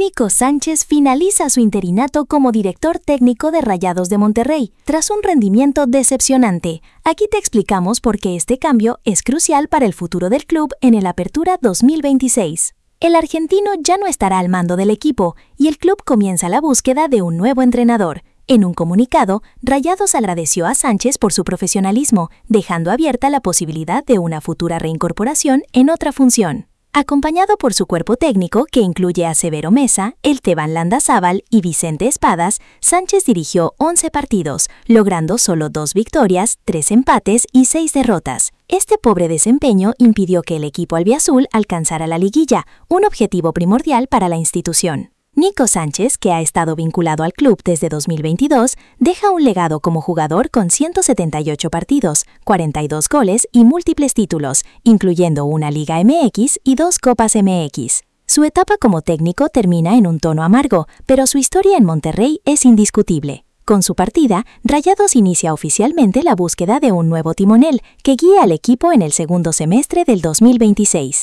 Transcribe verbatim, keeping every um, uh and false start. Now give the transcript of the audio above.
Nico Sánchez finaliza su interinato como director técnico de Rayados de Monterrey, tras un rendimiento decepcionante. Aquí te explicamos por qué este cambio es crucial para el futuro del club en el Apertura dos mil veintiséis. El argentino ya no estará al mando del equipo y el club comienza la búsqueda de un nuevo entrenador. En un comunicado, Rayados agradeció a Sánchez por su profesionalismo, dejando abierta la posibilidad de una futura reincorporación en otra función. Acompañado por su cuerpo técnico, que incluye a Severo Mesa, Esteban Landazábal y Vicente Espadas, Sánchez dirigió once partidos, logrando solo dos victorias, tres empates y seis derrotas. Este pobre desempeño impidió que el equipo albiazul alcanzara la liguilla, un objetivo primordial para la institución. Nico Sánchez, que ha estado vinculado al club desde dos mil veintidós, deja un legado como jugador con ciento setenta y ocho partidos, cuarenta y dos goles y múltiples títulos, incluyendo una Liga M X y dos Copas M X. Su etapa como técnico termina en un tono amargo, pero su historia en Monterrey es indiscutible. Con su partida, Rayados inicia oficialmente la búsqueda de un nuevo timonel que guíe al equipo en el segundo semestre del dos mil veintiséis.